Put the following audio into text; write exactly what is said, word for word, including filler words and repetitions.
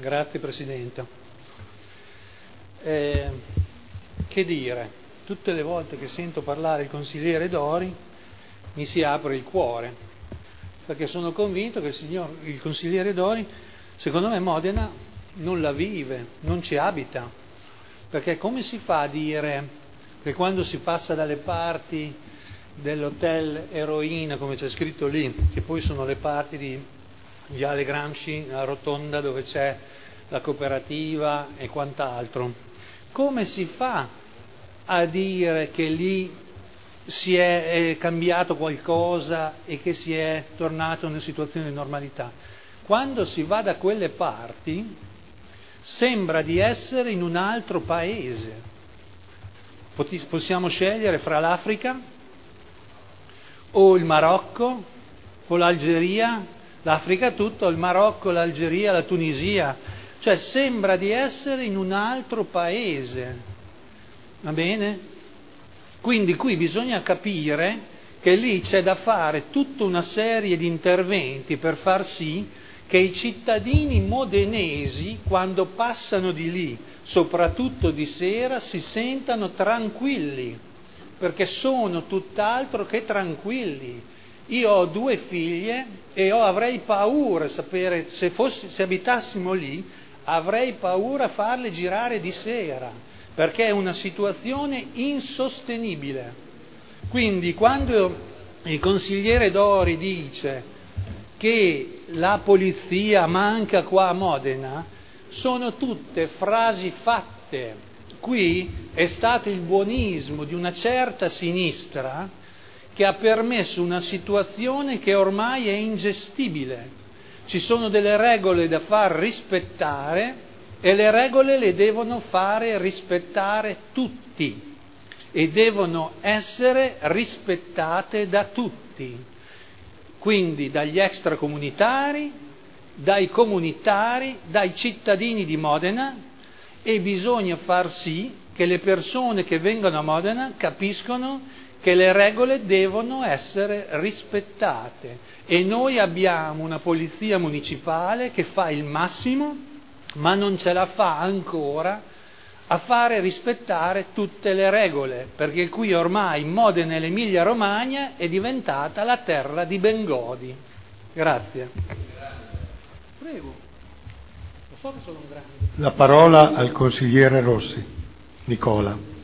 Grazie Presidente. Eh, che dire, tutte le volte che sento parlare il consigliere Dori mi si apre il cuore, perché sono convinto che il, signor, il consigliere Dori, secondo me Modena non la vive, non ci abita, perché come si fa a dire che quando si passa dalle parti dell'hotel Eroina, come c'è scritto lì, che poi sono le parti di Viale Gramsci, la rotonda dove c'è la cooperativa e quant'altro, come si fa a dire che lì si è, è cambiato qualcosa e che si è tornato in una situazione di normalità? Quando si va da quelle parti sembra di essere in un altro paese. Possiamo scegliere fra l'Africa o il Marocco o l'Algeria, l'Africa tutta, o il Marocco, l'Algeria, la Tunisia, cioè sembra di essere in un altro paese, va bene? Quindi qui bisogna capire che lì c'è da fare tutta una serie di interventi per far sì che i cittadini modenesi, quando passano di lì, soprattutto di sera, si sentano tranquilli, perché sono tutt'altro che tranquilli. Io ho due figlie e ho, avrei paura, sapere, se, fossi, se abitassimo lì, avrei paura a farle girare di sera, perché è una situazione insostenibile. Quindi quando il consigliere Dori dice che la polizia manca qua a Modena, sono tutte frasi fatte. Qui è stato il buonismo di una certa sinistra che ha permesso una situazione che ormai è ingestibile. Ci sono delle regole da far rispettare e le regole le devono fare rispettare tutti e devono essere rispettate da tutti. Quindi dagli extracomunitari, dai comunitari, dai cittadini di Modena, e bisogna far sì che le persone che vengono a Modena capiscono che le regole devono essere rispettate e noi abbiamo una polizia municipale che fa il massimo, ma non ce la fa ancora a fare rispettare tutte le regole, perché qui ormai Modena e l'Emilia Romagna è diventata la terra di Bengodi. Grazie. Prego. Lo so che sono grande. La parola al consigliere Rossi. Nicola.